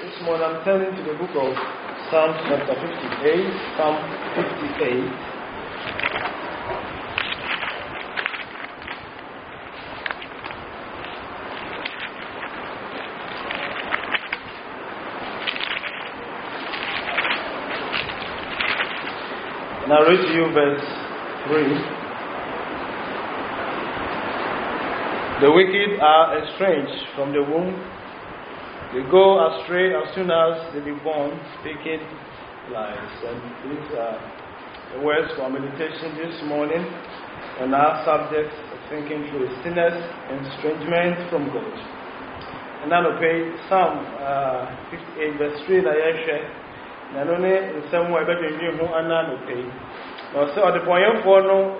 This morning I'm turning to the book of Psalm chapter 58, Psalm 58. And I'll read to you verse 3. The wicked are estranged from the womb. They go astray as soon as they be born, speaking lies. And these are the words for meditation this morning. And our subject of thinking through sinners and estrangement from God. And now we pay Psalm 58 verse 3 that I share. And only in some way better than who and now pay. Now so the point for no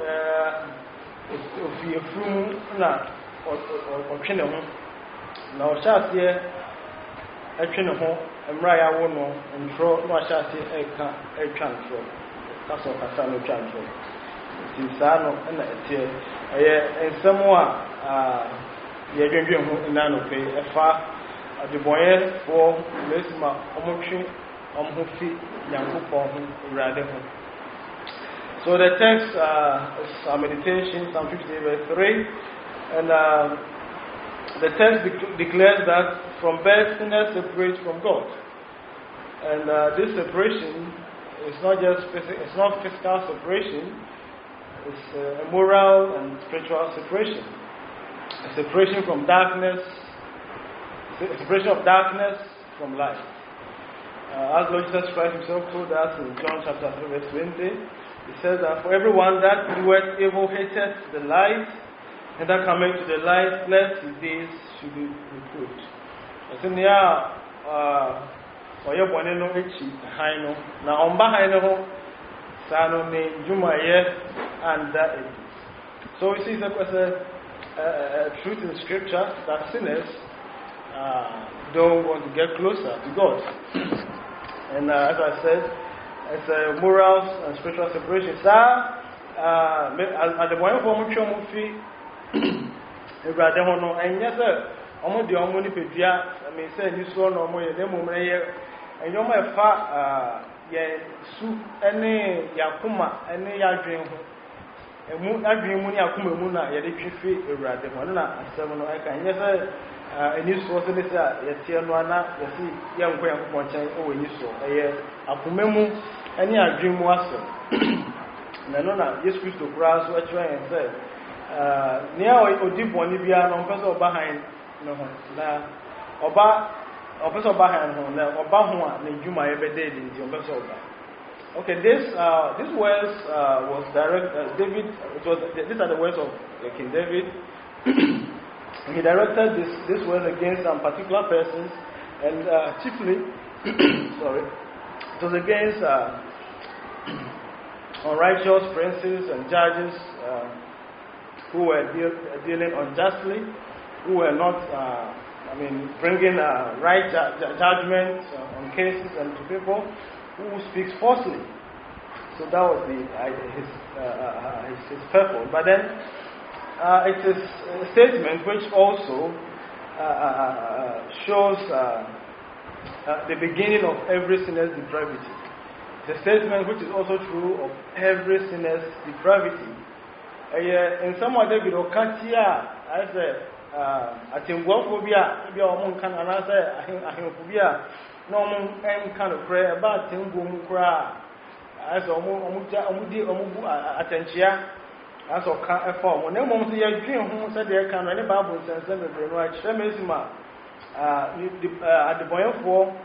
if you flew not or train home. Now shall see a train home and Raya won and throw no shall see a transfer. That's what Casano transfer. Tinsano and a somewhat you're drinking home and now pay a far at the boy for Lesma Omochi Omhufi Yanku rather. So the text is a meditation, Psalm 50 verse 3. And the text declares that from birth sinners separate from God. And this separation is not just it's not physical separation, it's a moral and spiritual separation. A separation from darkness, a separation of darkness from light. As Lord Jesus Christ himself told us in John chapter 3 verse 20, he says that for everyone that doeth evil hateth the light, and that coming to the light, lest his days should be reproved. So now, you're born in no high no. Now, on behind no, Sano name Jumaye, and that is. So, we see a truth in Scripture that sinners don't want to get closer to God. And as I said, it's a moral and spiritual separation. At the point for Muchomufi, Brother Hono, and yes, sir, almost the only pedia, I may say, you saw no more than moment, and you're my far, soup, any Yakuma, any Yadrim, and moon, I dream when Yakuma Muna, Yadifi, a rather one, and 7 or I can, yes, sir, and you saw this, Yatiana, you see, young Graham Ponchang, oh, you saw, a Pumemu, any I dream was, and I know that this Christo Brass, what you and said. Near Odibo Nibia, no person behind no Oba behind home, Obama, Nijuma every day in the Oba. Okay, this words was direct David. These are the words of King David. He directed this words against some particular persons, and chiefly, sorry, it was against unrighteous princes and judges. Who were dealing unjustly, who were not, bringing right judgment on cases and to people who speaks falsely. So that was his purpose. But then it is a statement which also shows the beginning of every sinner's depravity. It's a statement which is also true of every sinner's depravity. In some way, David Okatia, I said, I think Wophobia, maybe a monk can answer, I think Phobia, no one kind of prayer about Tingu Kra, as Omudi Attentia, as a form. When no one see a dream who said there can any Bible and send the brain right, Shemesima at the point for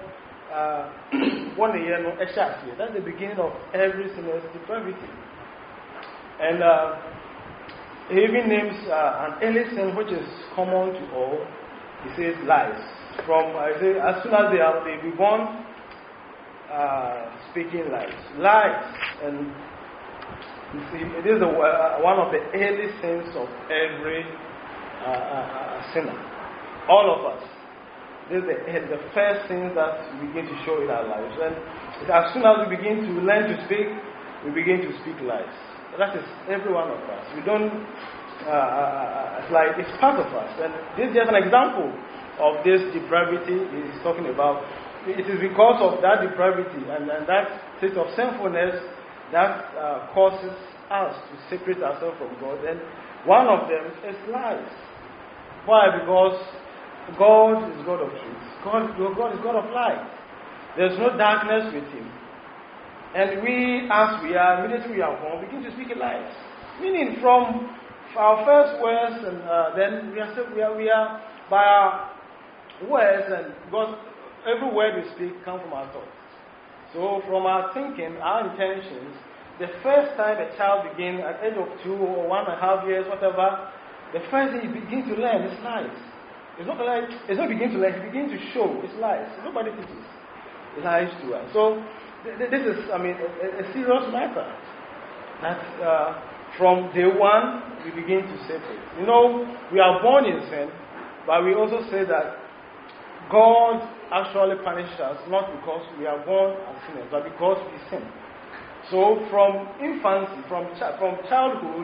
1 year, no, a shot. That's the beginning of every sinner's depravity. And he even names an early sin which is common to all. He says lies. From as soon as they be born, speaking lies. Lies, and you see, it is one of the early sins of every sinner. All of us. This is the first thing that we begin to show in our lives. And as soon as we begin to learn to speak, we begin to speak lies. That is every one of us. We don't, it's like it's part of us. And this is just an example of this depravity he's talking about it is because of that depravity and that state of sinfulness that causes us to separate ourselves from God. And one of them is lies. Why? Because God is God of truth. God is God of light. There's no darkness with Him. And we, as we are, immediately we are born, begin to speak lies. Meaning from our first words, and then we are by our words, and God, every word we speak comes from our thoughts. So from our thinking, our intentions, the first time a child begins at the age of 2 or 1.5 years, whatever, the first thing he begins to learn is lies. It's not begin to learn, he begins to show it's lies. Nobody teaches lies to us. So this is, a serious matter. That from day one, we begin to separate. We are born in sin, but we also say that God actually punishes us not because we are born as sinners, but because we sin. So from infancy, from childhood,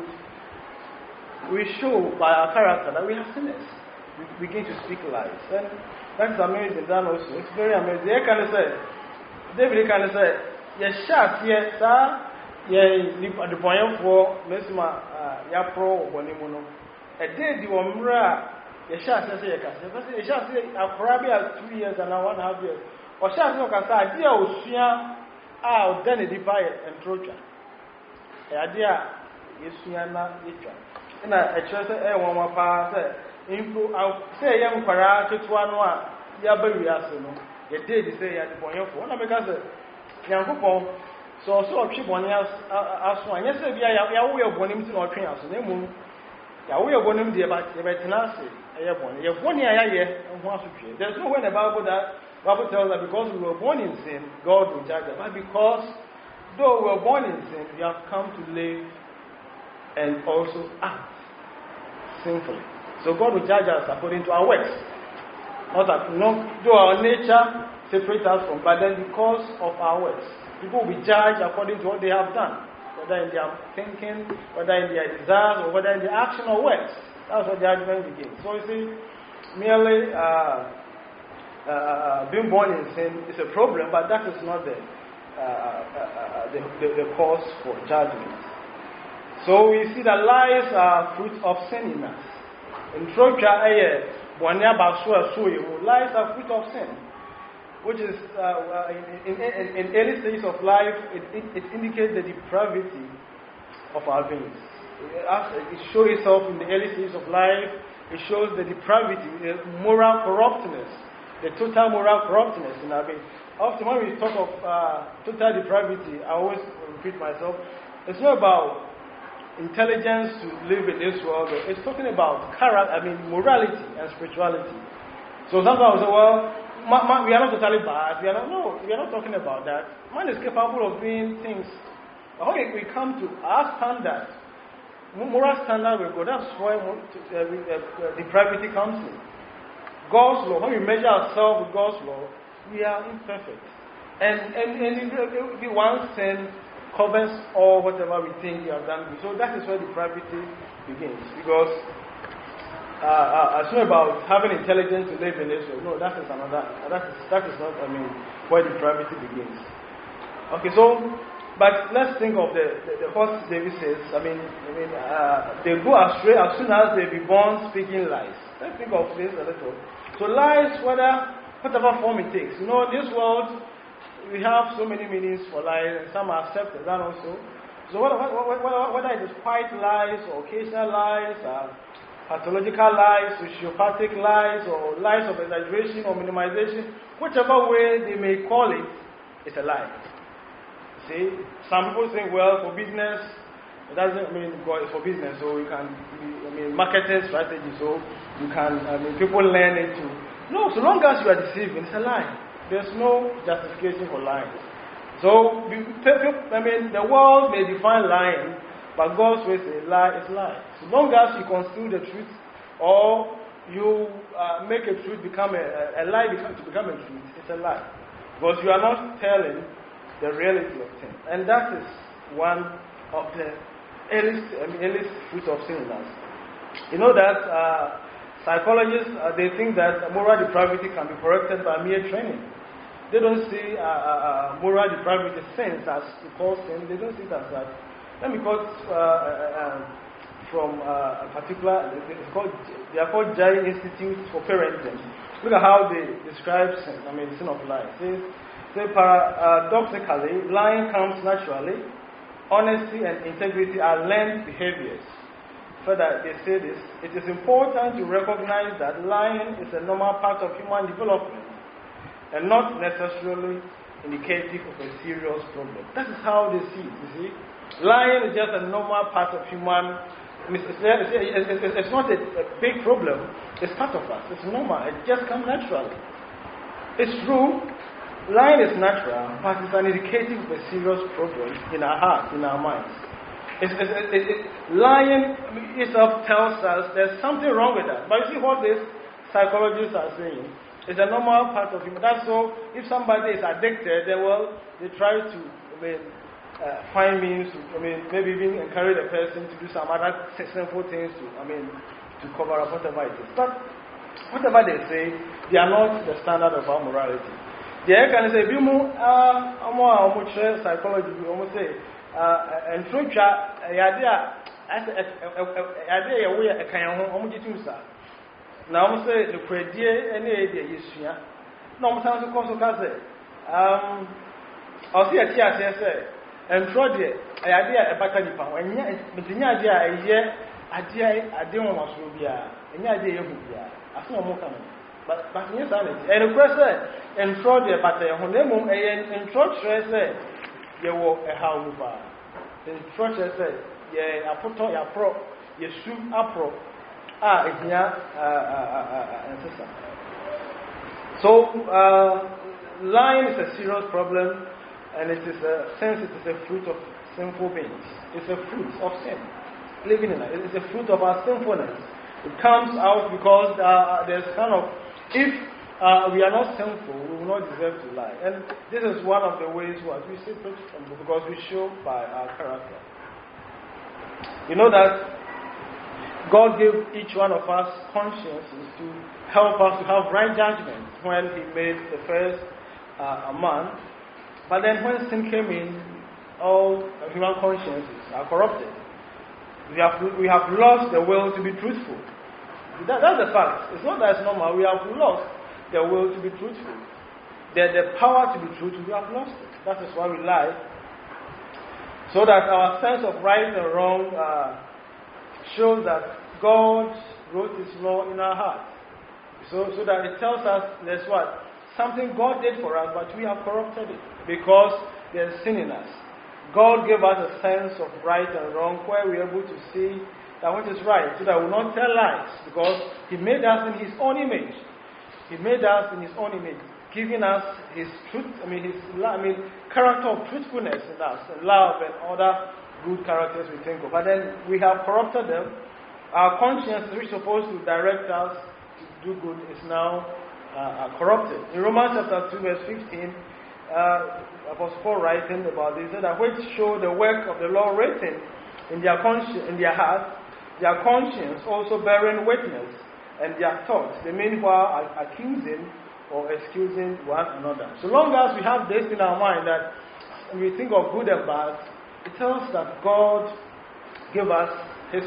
we show by our character that we are sinners. We begin to speak lies. And that's amazing, that also. It's very amazing. David can say, yes, sir, the point for Mesma Yapro or Bonimono. A day the Omra, the Shah says, the Shah says, a Arabia 2 years and 1.5 years. Or Shah no Casa, dear Osia, then a divide and Troja. A dear Yesiana Itra. And I trust a woman pass. Say, young Para to one, Yabu Yasuno. The day they say at the point of one because young people so cheap one else as one. Yes, we are way of winning to our train house. They move. Yeah, we are going to be about tenacity. I have one. You have 1 year and once a year. There's no way in the Bible tells that because we were born in sin, God will judge us. But because though we were born in sin, we have come to live and also act sinfully. So God will judge us according to our works. Not that, though our nature separates us from, but then because of our works. People will be judged according to what they have done, whether in their thinking, whether in their desires, or whether in their action or works. That's what judgment begins. So you see, merely being born in sin is a problem, but that is not the cause for judgment. So we see that lies are fruit of sin in us. In Troja, lies are fruit of sin, which is in early stages of life, it indicates the depravity of our beings. It shows itself in the early stages of life. It shows the depravity, the moral corruptness, the total moral corruptness in our being. Often when we talk of total depravity, I always repeat myself, it's not about intelligence to live in this world. It's talking about morality and spirituality. So sometimes we say, well, we are not totally bad. We are not talking about that. Man is capable of doing things. But when we come to our standard, moral standard with God, that's why depravity comes in. God's law, when we measure ourselves with God's law, we are imperfect. And the one sin covers all whatever we think we have done. So that is where depravity begins. Because it's not about having intelligence to live in this world. No, that is another. That is not. Where depravity begins. Okay, so but let's think of the what David says. They go astray as soon as they be born speaking lies. Let's think of this a little. So lies, whatever form it takes. In this world, we have so many meanings for lies, and some are accepted, that also. So whether it is white lies, or occasional lies, pathological lies, sociopathic lies, or lies of exaggeration or minimization, whichever way they may call it, it's a lie. See, some people think, well, for business, it doesn't mean God is for business, so you can, marketing strategy, so you can, people learn it too. No, so long as you are deceiving, it's a lie. There's no justification for lying. So, the world may define lying, but God's way says lie is lie. So long as you conceal the truth, or you make a truth become a lie to become a truth, it's a lie. Because you are not telling the reality of things. And that is one of the earliest fruit of sin in us. You know that psychologists, they think that moral depravity can be corrected by mere training. They don't see moral depravity, sins as we call sin. They don't see it as that. Let me quote from a particular, they are called Jai Institute for Parenting. Look at how they describe sin, the sin of lying. Say paradoxically, lying comes naturally. Honesty and integrity are learned behaviors. Further, they say this: it is important to recognize that lying is a normal part of human development and not necessarily indicative of a serious problem. That is how they see it, you see. Lying is just a normal part of human. It's not a big problem. It's part of us. It's normal. It just comes naturally. It's true. Lying is natural, but it's an indicative of a serious problem in our hearts, in our minds. Lying itself tells us there's something wrong with that. But you see what these psychologists are saying? It's a normal part of human. That's so. If somebody is addicted, they try to find means to, maybe even encourage the person to do some other sinful things to cover up whatever it is. But whatever they say, they are not the standard of our morality. The can say, psychology, almost say, and through now, I say the credit any idea is here. No, I'm saying, I'll see a TSS and throw the idea a back at the and yet, but the idea I didn't want to be any idea of I saw more coming. But yes, and the question and throw the battery on them and throw said, you were a house. And throw said, yeah, I put on your pro, you shoot up pro. So, lying is a serious problem, and it is a fruit of sinful beings. It's a fruit of sin. Living in it. It's a fruit of our sinfulness. It comes out because there's kind of, if we are not sinful, we will not deserve to lie. And this is one of the ways we separate from God, because we show by our character. You know that God gave each one of us consciences to help us to have right judgment when He made the first man. But then when sin came in, all human consciences are corrupted. We have lost the will to be truthful. That's the fact. It's not that it's normal. We have lost the will to be truthful. The power to be truthful, we have lost it. That is why we lie. So that our sense of right and wrong shows that God wrote His law in our hearts. So that it tells us there's what? Something God did for us, but we have corrupted it because there's sin in us. God gave us a sense of right and wrong where we are able to see that what is right, so that we will not tell lies, because He made us in His own image. He made us in His own image, giving us His truth, His character of truthfulness in us, and love and other good characters we think of. But then we have corrupted them. Our conscience, which is supposed to direct us to do good, is now corrupted. In Romans chapter 2, verse 15, Apostle Paul writing about this, that which show the work of the law written in their heart, their conscience also bearing witness, and their thoughts, the meanwhile accusing or excusing one another. So long as we have this in our mind, that when we think of good and bad, it tells that God gave us His.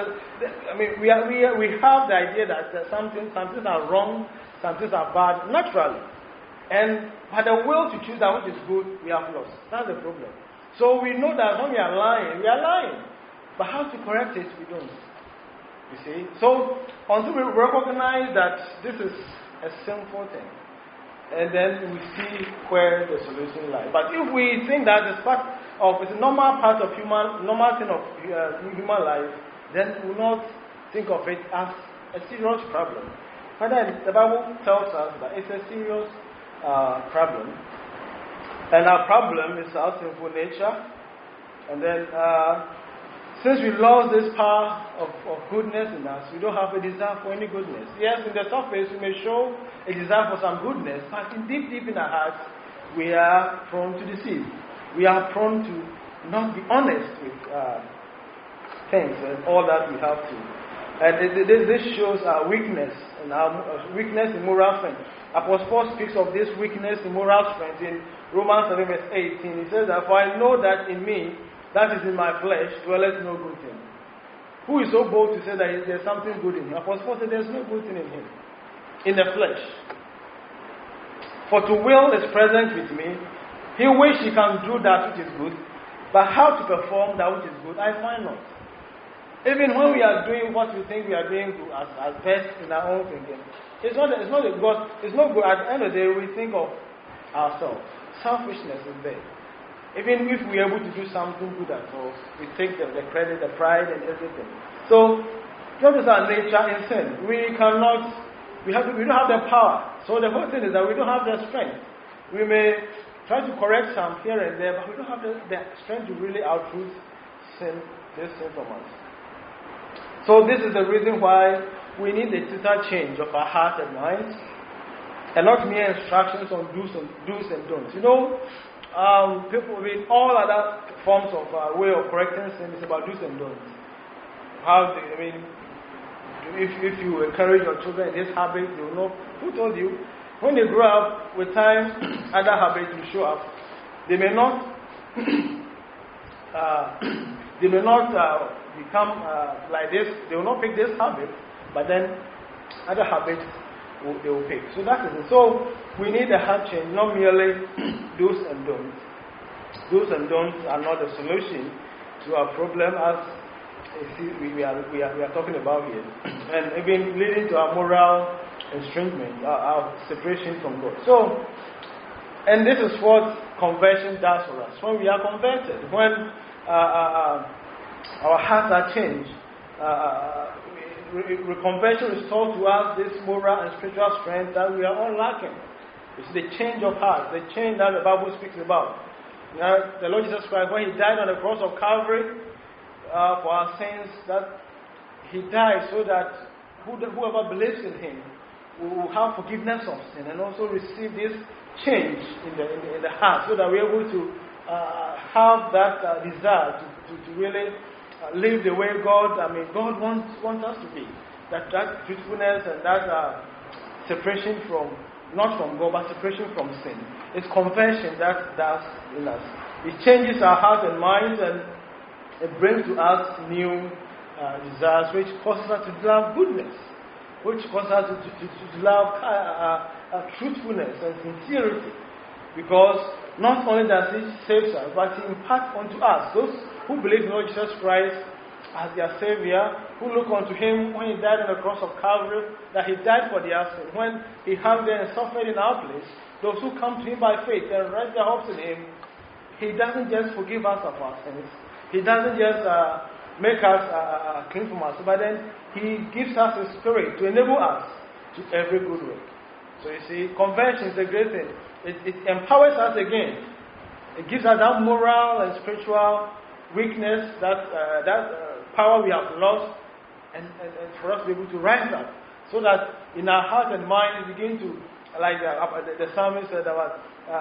We have the idea that some things are wrong, some things are bad naturally, and but the will to choose that which is good, we have lost. That's the problem. So we know that when we are lying, but how to correct it, we don't. You see? So until we recognize that this is a sinful thing, and then we see where the solution lies. But if we think that it's a normal part of normal thing of human life, then we will not think of it as a serious problem. But then the Bible tells us that it's a serious problem, and our problem is our sinful nature. And then since we lost this power of goodness in us, we don't have a desire for any goodness. Yes, in the surface we may show a desire for some goodness, but deep in our hearts we are prone to deceive. We are prone to not be honest with things and all that we have to. And this shows our weakness in our weakness in moral strength. Apostle Paul speaks of this weakness in moral strength in Romans 7 verse 18. He says that, for I know that in me, that is in my flesh, dwelleth no good thing. Who is so bold to say that there's something good in him? Apostle Paul said there's no good thing in him, in the flesh. For to will is present with me. He wish he can do that which is good, but how to perform that which is good, I find not. Even when we are doing what we think we are doing as best in our own thinking, it's not good. At the end of the day, we think of ourselves. Selfishness is there. Even if we are able to do something good at all, we take the credit, the pride, and everything. So, that is our nature in sin. We don't have the power. So the whole thing is that we don't have the strength. We may try to correct some here and there, but we don't have the strength to really outroot this sin from us. So this is the reason why we need a total change of our heart and mind, and not mere instructions on do's and don'ts. People with all other forms of way of correcting sin is about do's and don'ts. If you encourage your children in this habit, they will know who told you. When they grow up, with time, other habits will show up. They may not become like this. They will not pick this habit, but then other habits they will pick. So that is it. So we need a heart change, not merely do's and don'ts. Do's and don'ts are not the solution to our problem, as we are talking about here, and even leading to our moral estrangement, our separation from God. So, and this is what conversion does for us. When we are converted, when our hearts are changed, conversion restores to us this moral and spiritual strength that we are all lacking. It's the change of heart, the change that the Bible speaks about. The Lord Jesus Christ, when He died on the cross of Calvary for our sins, that He died so that whoever believes in Him will have forgiveness of sin and also receive this change in the heart, so that we're able to have that desire to really live the way God wants us to be. That truthfulness and that separation from, not from God, but separation from sin. It's conversion that does in us. It changes our heart and mind, and it brings to us new desires, which causes us to love goodness, which causes us to love truthfulness and sincerity. Because not only does He save us, but He imparts unto us, those who believe in Lord Jesus Christ as their Savior, who look unto Him when He died on the cross of Calvary, that He died for their sin. When He hung there and suffered in our place, those who come to Him by faith and rest their hopes in Him, He doesn't just forgive us of our sins. He doesn't just make us clean from us, but then He gives us His Spirit to enable us to every good work. So you see, conversion is a great thing. It empowers us again. It gives us that moral and spiritual weakness, that power we have lost, and for us to be able to rise up, so that in our heart and mind we begin to, like the psalmist said about,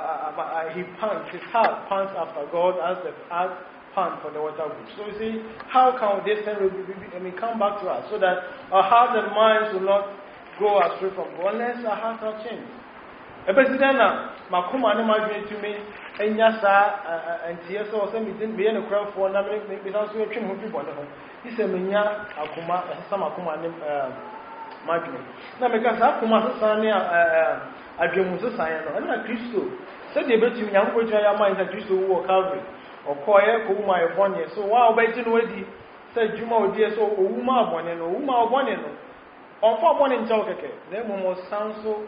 his heart pants after God as the earth pants for the water brooks. So you see, how can this thing come back to us, so that our heart and minds will not go astray from God unless our hearts are changed. Ebesidana makuma ne madwene tumi enya saa antie so se me ne krafo na me bisa so atwem ho fi bone ho ise menya akuma esa makuma ne madwene na me ka sa akuma sesa ne adwemu sesa ye no na Kristo se de betumi nyanko twa ya man sa Kristo wo Calvary okoye ko ma e bone so wa obeti no wadi se dwuma odi so owuma abone no owuma abone no onfa abone nchaw keke na momo sanso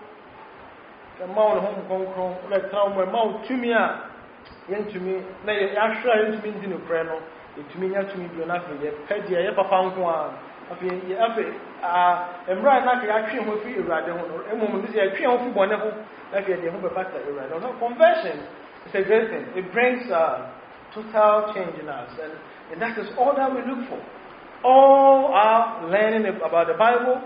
the mount home concron, like town where mount to me, to me, nay, actually, I didn't mean to preno, it to me, to me, do nothing, yet, petty, I ever found one. I feel, and right now, I can't with you, rather, a moment, this year, I can't with one, like the home pastor, right? Conversion is a great thing. It brings total change in us, and that is all that we look for. All our learning about the Bible,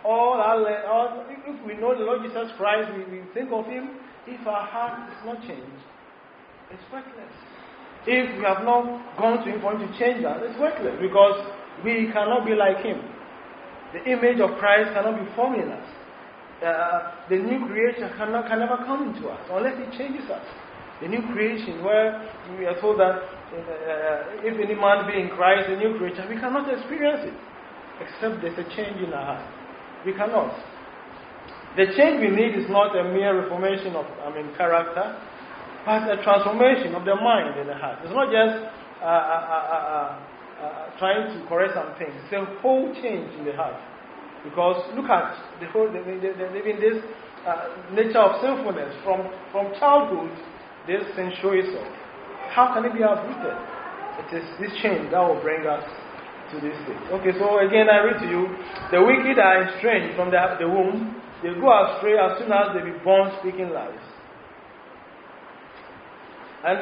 if we know the Lord Jesus Christ, we think of Him, if our heart is not changed, it's worthless. If we have not gone to Him for Him to change us, it's worthless, because we cannot be like Him. The image of Christ cannot be formed in us. the new creation can never come into us unless it changes us. The new creation, where we are told that if any man be in Christ, a new creature, we cannot experience it except there's a change in our heart. We cannot. The change we need is not a mere reformation of character, but a transformation of the mind and the heart. It's not just trying to correct some things. It's a whole change in the heart. Because look at the whole, even this nature of sinfulness from childhood. This sin shows itself. How can it be uprooted? It is this change that will bring us to this state. Okay, so again I read to you: the wicked are estranged from the womb; they go astray as soon as they be born, speaking lies. And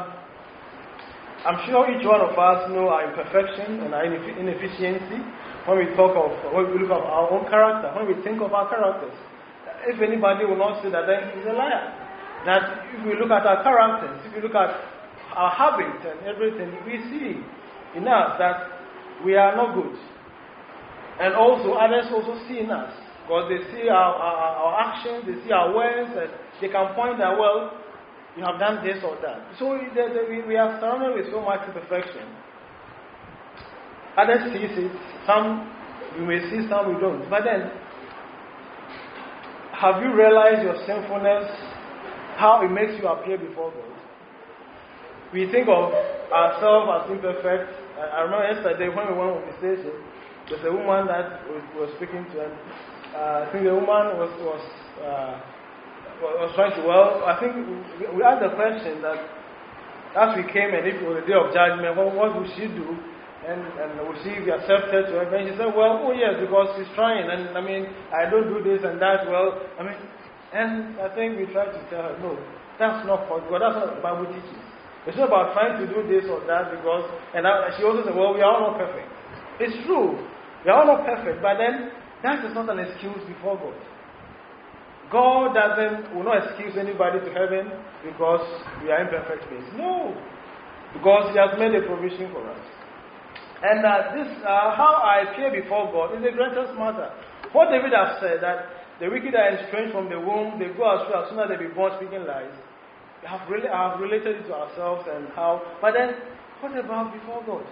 I'm sure each one of us know our imperfection and our inefficiency when we look at our own character, when we think of our characters. If anybody will not say that, then he's a liar. That if we look at our characters, if we look at our habits and everything, we see in us that we are not good. And also, others also see in us. Because they see our actions, they see our words, and they can point out, well, you have done this or that. So we are surrounded with so much imperfection. Others see it. Some we may see, some we don't. But then, have you realized your sinfulness? How it makes you appear before God? We think of ourselves as imperfect. I remember yesterday when we went on the station, there's a woman that was speaking to, and I think the woman was trying to, I think we asked the question that as we came and if it was the day of judgment, what would she do? And would she be accepted to her? And she said, well, oh yes, because she's trying, and I don't do this and that, and I think we tried to tell her, no, that's not for God, that's not what the Bible teaches. It's not about trying to do this or that because, and she also said, well, we are all not perfect. It's true, we are all not perfect, but then that is not an excuse before God. God will not excuse anybody to heaven because we are imperfect beings. No, because He has made a provision for us. And how I appear before God is the greatest matter. What David has said, that the wicked are estranged from the womb, they go astray as soon as they be born, speaking lies. We have related it to ourselves and how. But then, what about before God?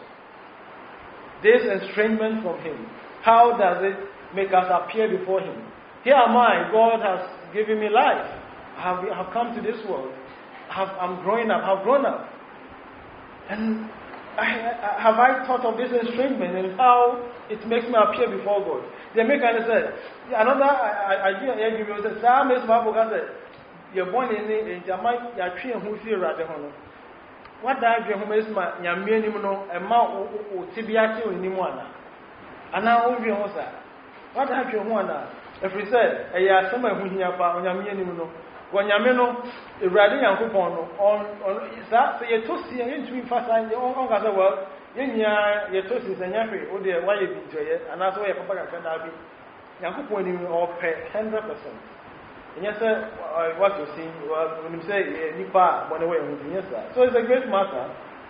This estrangement from Him, how does it make us appear before Him? Here am I, God has given me life. I have come to this world. I'm growing up, I've grown up. And have I thought of this estrangement and how it makes me appear before God? They make kind of say, another idea I give you is that some is Bible said, you're born in Jamaica, you're trained who feel rather honor. What that you is my Yamiano, a mouth Tibiati or Nimwana. And now we know that. What have you won? If we said, a yasama who here on Yamiano, when Yamino, a rally and coupon on that, so you're too seeing into me fast and your own as well. Your toast is a yappy, or the why you enjoy it, and that's why a papa can be. Yankupon or pay 100%. And yes, sir, what you see, when you say Nipa, one away with yes, sir. So it's a great matter.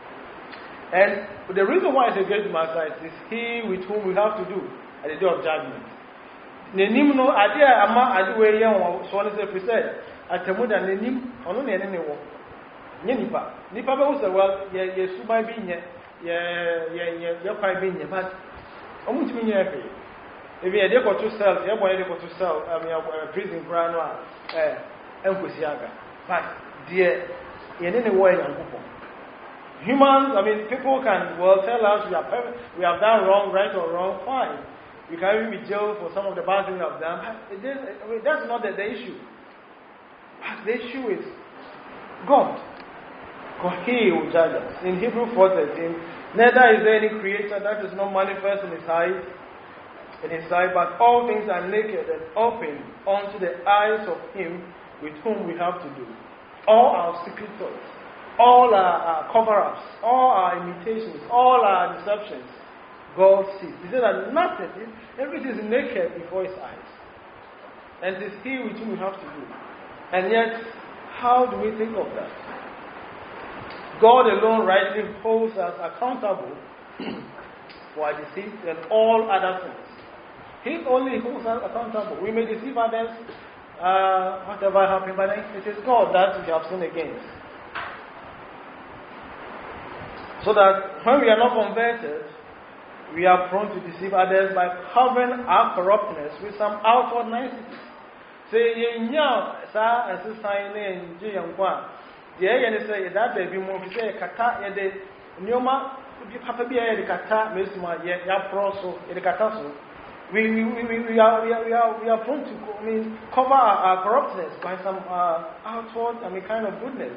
And the reason why it's a great matter is He with whom we have to do at the day of judgment. Nenimno, Adia Ama Adiway, so on as if we said. Atamuda nenim ono ne ne wo nye nipa be wo say well ye suban bi nye ye kwai bi nye but omutimi nye efe if ye dey go to sell ye boy dey go to sell prison brand no enkosi aga but there ye ne wo yankopon humans people can tell us we have done wrong, right or wrong, fine, you can even be jailed for some of the bad things we have done, but that's not the issue. The issue is God. God, He will judge us. In Hebrews 4:13, neither is there any creature that is not manifest in His sight, but all things are naked and open unto the eyes of Him with whom we have to do. All our secret thoughts, all our cover-ups, all our imitations, all our deceptions, God sees. He said that nothing, everything is naked before His eyes. And it is He with whom we have to do. And yet, how do we think of that? God alone rightly holds us accountable for our deceit and all other sins. He only holds us accountable. We may deceive others, whatever happened, but it is God that we have sinned against. So that when we are not converted, we are prone to deceive others by covering our corruptness with some outward niceties. Say, ye know, sir, and sister, in G and Quan. The A say that they be more say, Kata, ye Numa, Papa be a Kata, Miss Ma, ya proso, a Kataso. We are prone to cover our corruptness by some outward, kind of goodness.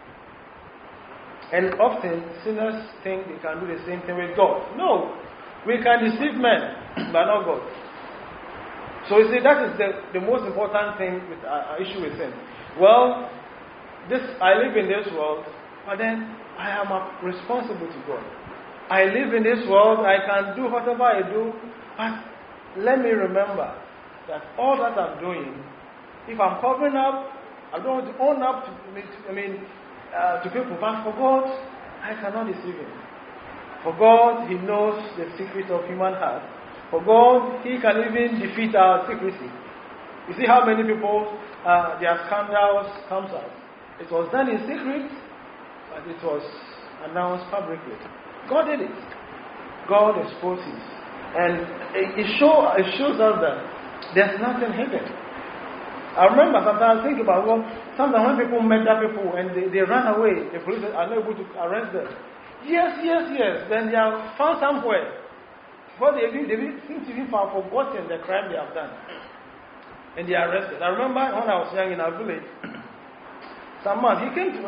And often sinners think they can do the same thing with God. No, we can deceive men, but not God. So you see, that is the most important thing with our issue with sin. Well, I live in this world, but then I am responsible to God. I live in this world, I can do whatever I do, but let me remember that all that I'm doing, if I'm covering up, I don't want to own up to people, but for God, I cannot deceive Him. For God, He knows the secret of human heart. For God, He can even defeat our secrecy. You see how many people, their scandals comes out. It was done in secret, but it was announced publicly. God did it. God exposes. And it shows us that there's nothing hidden. I remember sometimes thinking about, sometimes when people murder people and they run away, the police are not able to arrest them. Yes. Then they are found somewhere. But they seem to have forgotten the crime they have done. And they are arrested. I remember when I was young in our village, some man, he came to,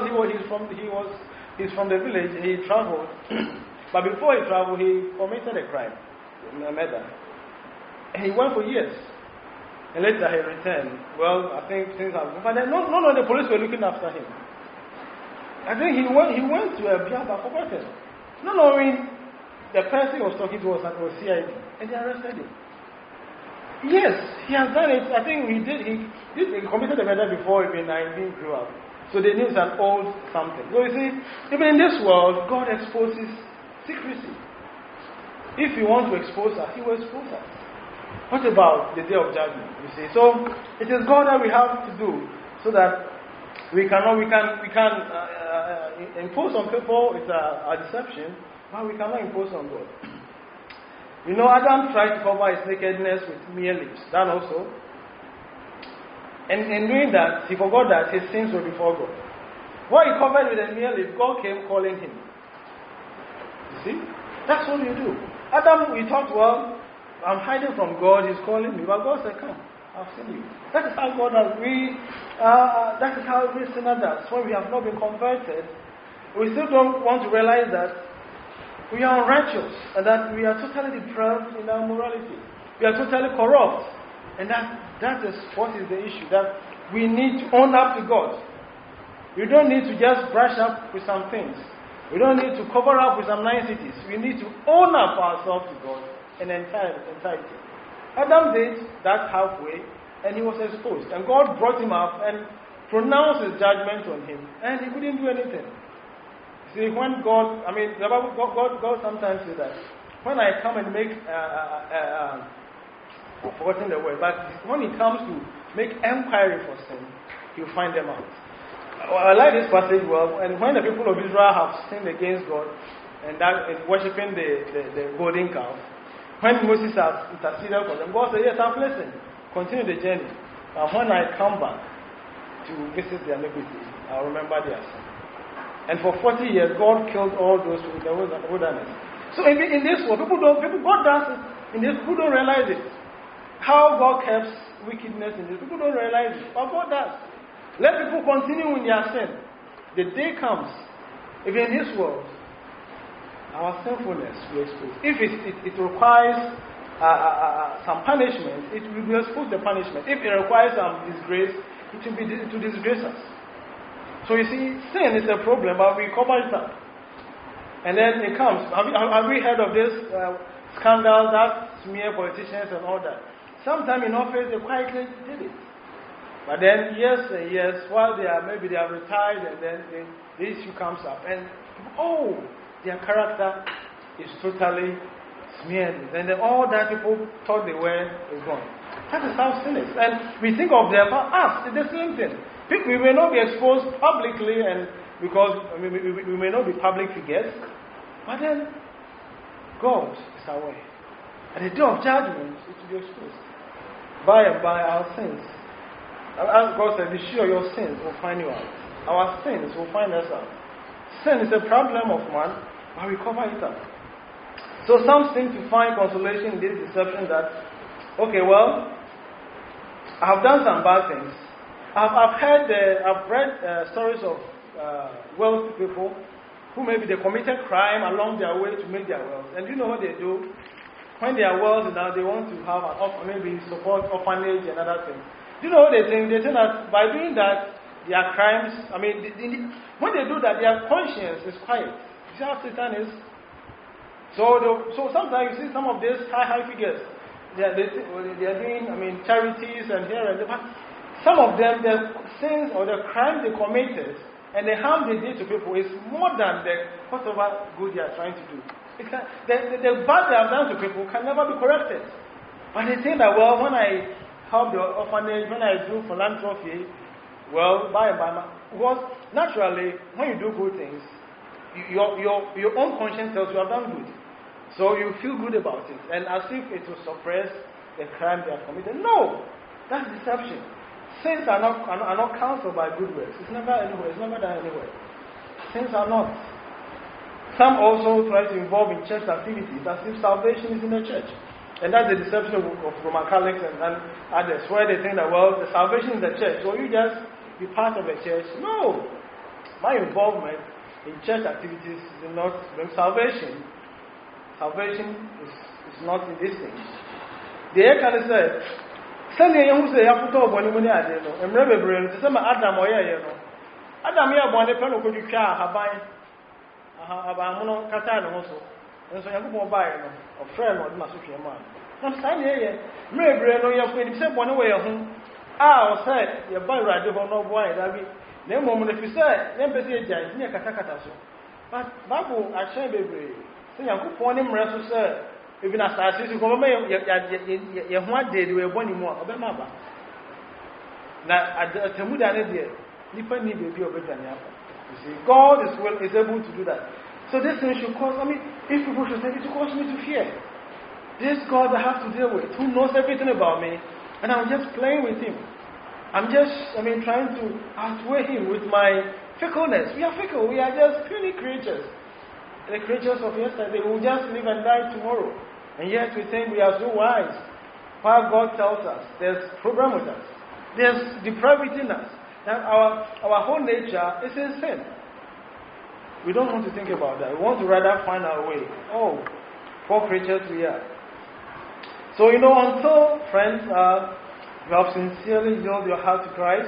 he's from the village, he traveled. But before he traveled, he committed a crime, a murder. And he went for years. And later he returned. Well, I think things have... But then none of the police were looking after him. I think he went to a beer bar, forgotten. Not knowing the person he was talking to was CID. And they arrested him. Yes, he has done it. I think he committed a murder before even 19 grew up. So they knew it's an old something. So you see, even in this world, God exposes secrecy. If you want to expose us, He will expose us. What about the day of judgment? You see, so it is God that we have to do, so that we can impose on people. It's a deception, but we cannot impose on God. You know, Adam tried to cover his nakedness with mere lips. That also, and in doing that, he forgot that his sins were before God. What he covered with a mere lip, God came calling him. You see, that's what you do. Adam, we thought, well, I'm hiding from God, He's calling me. But God said, come, I've seen you. That is how God has that is how every sinner does. When we have not been converted, we still don't want to realize that we are unrighteous and that we are totally depraved in our morality. We are totally corrupt. And that is what is the issue. That we need to own up to God. We don't need to just brush up with some things. We don't need to cover up with some niceties. We need to own up ourselves to God. In entirety. Adam did that halfway, and he was exposed. And God brought him up and pronounced His judgment on him, and he couldn't do anything. See, when God sometimes says that when I come and make, I've forgotten the word, but when He comes to make enquiry for sin, He'll find them out. I like this passage well, and when the people of Israel have sinned against God and worshipping the golden calf. When Moses has interceded for them, God said, yes, I've listened. Continue the journey. And when I come back to visit their iniquity, I'll remember their sin. And for 40 years, God killed all those in the wilderness. So in this world, God does it in this, people don't realize it. How God keeps wickedness in this, people don't realize it. But God does. Let people continue in their sin. The day comes, if in this world, our sinfulness will expose. If it requires some punishment, it will expose the punishment. If it requires some disgrace, it will disgrace us. So you see, sin is a problem, but we cover it up. And then it comes. Have we heard of this scandal that smear politicians and all that? Sometime in office, they quietly did it. But then years and years, while they have retired, and then the issue comes up. And, their character is totally smeared it, and then all that people thought they were is gone. That is how sin is. And we think of them as us, it's the same thing. We may not be exposed publicly, and because we may not be public figures, but then God is aware. At the day of judgment, it will be exposed. By and by, our sins. As God said, be sure your sins will find you out. Our sins will find us out. Sin is a problem of man, but we cover it up. So some seem to find consolation in this deception that, okay, well, I have done some bad things. I've read stories of wealthy people who maybe they committed crime along their way to make their wealth. And you know what they do? When they are wealthy now, they want to have maybe support orphanage and other things. Do you know what they think? They think that by doing that, their crimes, when they do that, their conscience is quiet. You see how Satan is? So sometimes you see some of these high figures, they are doing, charities and here and there. But some of them, the sins or the crimes they committed and the harm they did to people is more than whatever good they are trying to do. The bad they have done to people can never be corrected. But they think that, well, when I help the orphanage, when I do philanthropy, well, because naturally, when you do good things, your own conscience tells you have done good. So you feel good about it, and as if it will suppress the crime they have committed. No, that's deception. Sins are not counseled by good works. It's never anywhere. It's never done anywhere. Sins are not. Some also try to involve in church activities as if salvation is in the church. And that's the deception of Roman Catholics and others, where they think that, well, the salvation is the church, so you just be part of the church. No. My involvement in church activities is not bring salvation. Salvation is not in these things. The air can say, send the young say, I put up one money at the end. And remember, to some Adam or Adam, you have one penny could you car, Abamuno Catano also. And so you go buy a friend or Masuki man. I'm saying here, maybe no, you have been sent one away home. I said, you buy right over no boy, that be. No moment if you say, never see a giant near Katakataso. But Babu, I say, baby, so you could point him rest to say, even as I see you come, you one day you were born in more of a mother. Now, at the Tamuda, you can need baby of a You see, God is able to do that. So this thing should cause, if people should say, it should cause me to fear. This God I have to deal with, who knows everything about me, and I'm just playing with him. I'm just, trying to outweigh him with my fickleness. We are fickle, we are just puny creatures. The creatures of yesterday, we will just live and die tomorrow. And yet we think we are so wise. While God tells us, there's a problem with us. There's depravity in us. That our whole nature is in sin. We don't want to think about that. We want to rather find our way. Oh, poor creatures we are. So, until, friends, you have sincerely yielded your heart to Christ,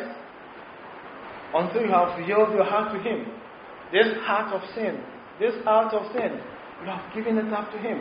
until you have yielded your heart to Him, this heart of sin, you have given it up to Him.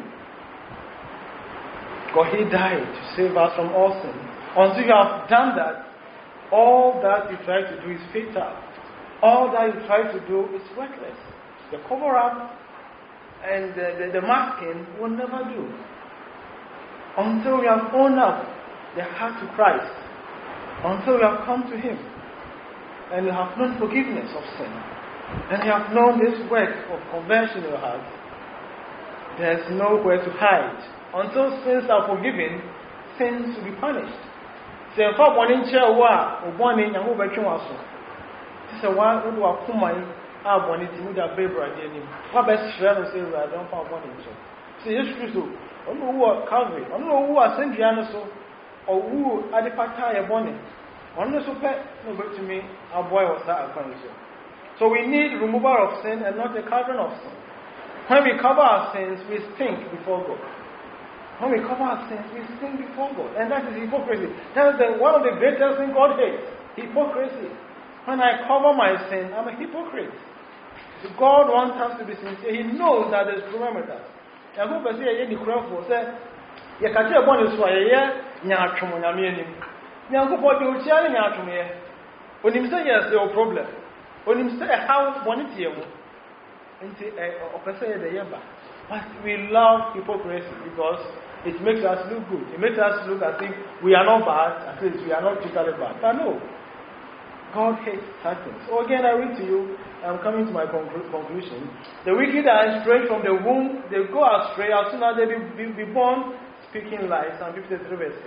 God, He died to save us from all sin. Until you have done that, all that you try to do is futile. All that you try to do is worthless. The cover-up and the masking will never do. Until you have owned up the heart to Christ, until you have come to Him, and you have known forgiveness of sin, and you have known this work of conversion in your heart, there is nowhere to hide. Until sins are forgiven, sins will be punished. Say, if I want to share what, or one in your overture, this is one who are Kumai, I wanted to move that baby again. What best friend will say, I don't find one in church. See, yes, Christo, I don't know who are Calvary, I don't know who are Saint Giannaso, or who are the Pataya Bonnie. One of the super, no, but to me, our boy was that according to. So we need removal of sin and not a covering of sin. When we cover our sins, we stink before God. When we cover our sins, we stink before God. And that is hypocrisy. That is one of the greatest things God hates. Hypocrisy. When I cover my sin, I'm a hypocrite. So God wants us to be sincere. He knows that there's problem with us. And who can say, you cry for, say, you can't tell one is why you are from Yamianim. You are going to be sharing out to me. When you say yes, there is a problem. When you say how one is here, and say, or say the Yaba. But we love hypocrisy because it makes us look good. It makes us look as if we are not bad, at least we are not totally bad. But no, God hates such things. So again, I read to you, I'm coming to my conclusion. The wicked are estranged from the womb, they go astray as soon as they be born, speaking lies. Psalm 53 verse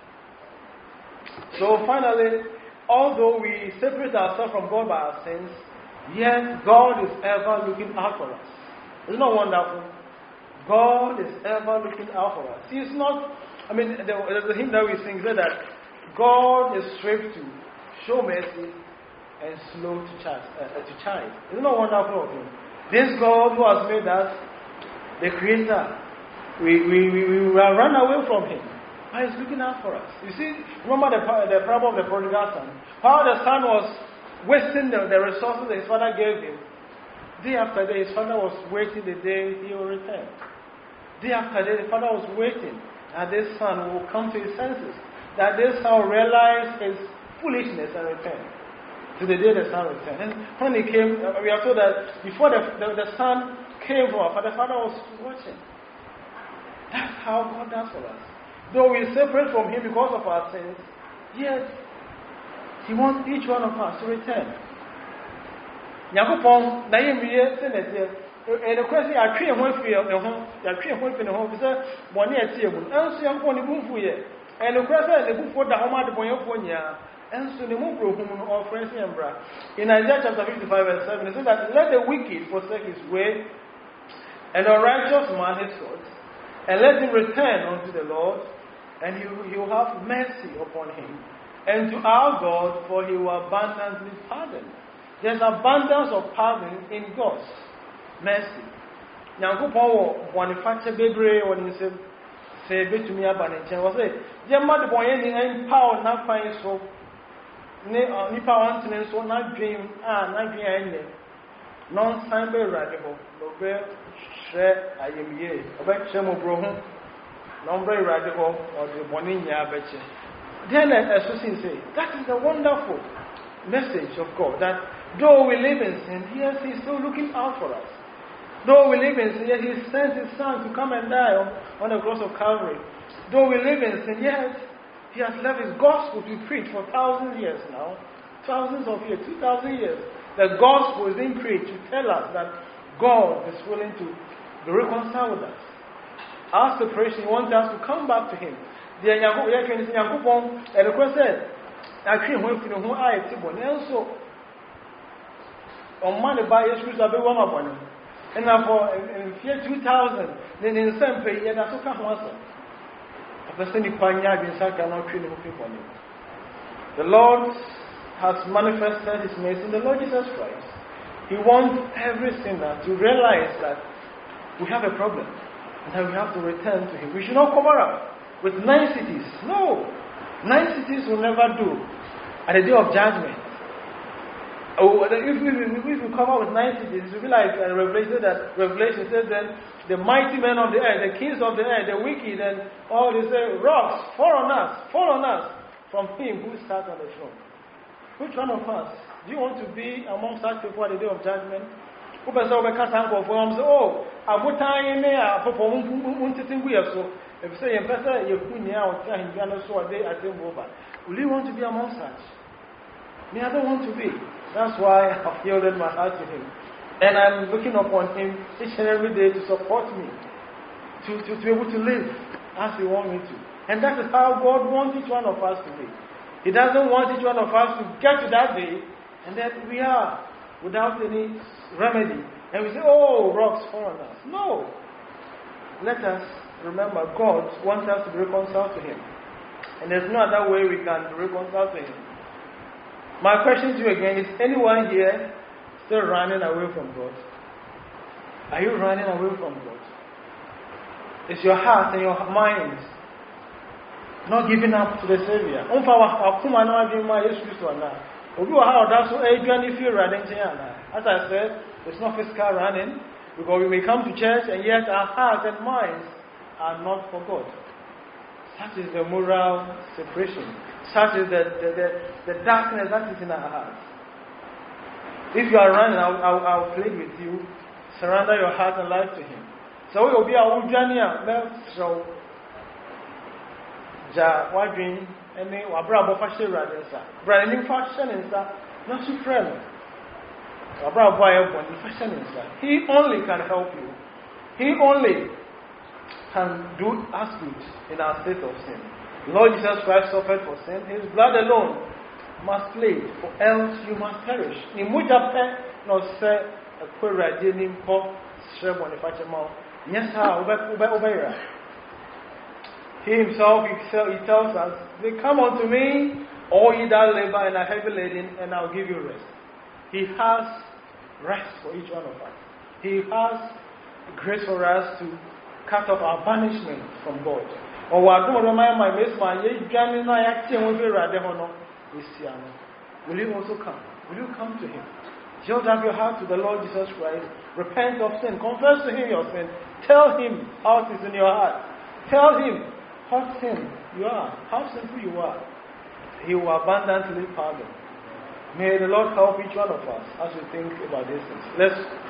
8. So finally, although we separate ourselves from God by our sins, yet God is ever looking out for us. Isn't that wonderful? God is ever looking out for us. He's not, there's a hymn that we sing that God is swift to show mercy and slow to chide. Isn't that wonderful of Him? This God who has made us, the Creator, we will run away from Him. But He's looking out for us. You see, remember the parable of the prodigal son? How the son was wasting the resources that his father gave him. Day after day, his father was waiting the day he will return. Day after day, the father was waiting that this son will come to his senses, that this son will realize his foolishness and return. To the day the son returned. And when he came, we are told that before the son came from our father, the father was watching. That's how God does for us. Though we separate from Him because of our sins, yet He wants each one of us to return. Yakupon, na yemiye senete. And the question I treat one for your home, I treat one for the home, sir, one year table. And so young pony boom for you. And the question the book for the home at the point of 1 year. And so the move whom or friends and bra. In Isaiah chapter 55 verse 7, it says that let the wicked forsake his way, and the righteous man his thoughts, and let him return unto the Lord, and he will have mercy upon him. And to our God, for He will abundantly pardon. There's abundance of pardon in God's mercy. Nyankopon won fache bebre won nsem se betumi aba ne nchen wo say je mad bon ye ni empower na kwan so ne nipa wantene so na dwen anye non san be rade ho no be hwe ayemie obe hwe mo bro ho no be rade ho o de boni nya beche. Then Susan say that is the wonderful message of God, that though we live in sin, yes, He's still looking out for us. Though we live in sin, yet He sent His Son to come and die on the cross of Calvary. Though we live in sin, yet He has left His gospel to preach for thousands of years now. Thousands of years, 2,000 years. The gospel is being preached to tell us that God is willing to be reconciled with us. Our separation, He wants us to come back to Him. The Yankupon, and the question, I can't wait for the whole eye, and so on Monday by Yesu Christ, I'll be one upon Him. And now for in year 2000, then in the same pay, and that's okay. A person in Panya, the Saka, cannot treat him for Him. The Lord has manifested His mercy in the Lord Jesus Christ. He wants every sinner to realize that we have a problem and that we have to return to Him. We should not cover up with niceties. No. Niceties will never do at the day of judgment. If we cover with niceties, it will be like Revelation says that the mighty men of the earth, the kings of the earth, the wicked, and all they say, rocks, fall on us from Him who sat on the throne. Which one of us? Do you want to be among such people at the day of judgment? Who say, oh, I'm in there, if you say, will you want to be among such? Me, I don't want to be. That's why I've yielded my heart to Him. And I'm looking upon Him each and every day to support me, to be able to live as He wants me to. And that is how God wants each one of us to be. He doesn't want each one of us to get to that day, and that we are without any remedy. And we say, oh, rocks fall on us. No. Let us remember, God wants us to be reconciled to Him. And there's no other way we can be reconciled to Him. My question to you again, is anyone here still running away from God? Are you running away from God? Is your heart and your mind not giving up to the Savior? As I said, it's not physical running, because we may come to church and yet our hearts and minds are not for God. Such is the moral separation. Such is the darkness that is in our hearts. If you are running, I'll plead with you, surrender your heart and life to Him. So we will be our Ujania, so Ja Wadrin, and they were bravo fashion radisa. Branding fashion is that, not your friend. A bravo boy, fashion is that. He only can help you. He only can do us good in our state of sin. Lord Jesus Christ suffered for sin. His blood alone must play, or else you must perish. In Mujape, no say, a query, didn't call Shreb on the Fatima. Yes, how, Ubera. He himself, he tells us, they come unto me, all ye that labor and are heavy laden, and I'll give you rest. He has rest for each one of us. He has grace for us to cut off our banishment from God. Or what do remind my best man, will you also come? Will you come to him? Yield up your heart to the Lord Jesus Christ. Repent of sin. Confess to him your sin. Tell him how it is in your heart. Tell him how sin you are, how sinful you are. He will abundantly pardon. May the Lord help each one of us as we think about these things. Let's